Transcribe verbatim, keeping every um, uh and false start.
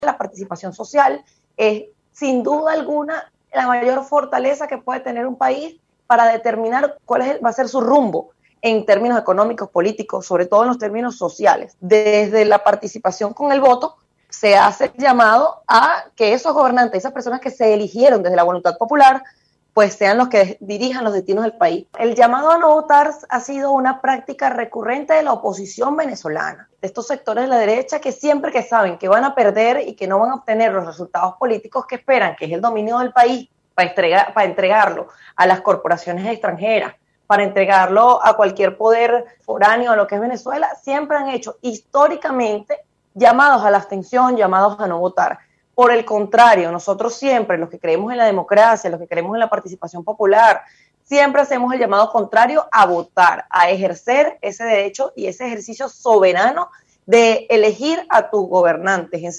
La participación social es, sin duda alguna, la mayor fortaleza que puede tener un país para determinar cuál es, va a ser su rumbo en términos económicos, políticos, sobre todo en los términos sociales. Desde la participación con el voto, se hace el llamado a que esos gobernantes, esas personas que se eligieron desde la voluntad popular, pues sean los que dirijan los destinos del país. El llamado a no votar ha sido una práctica recurrente de la oposición venezolana, de estos sectores de la derecha que siempre que saben que van a perder y que no van a obtener los resultados políticos que esperan, que es el dominio del país, para, entregar, para entregarlo a las corporaciones extranjeras, para entregarlo a cualquier poder foráneo a lo que es Venezuela, siempre han hecho históricamente llamados a la abstención, llamados a no votar. Por el contrario, nosotros siempre, los que creemos en la democracia, los que creemos en la participación popular, siempre hacemos el llamado contrario a votar, a ejercer ese derecho y ese ejercicio soberano de elegir a tus gobernantes.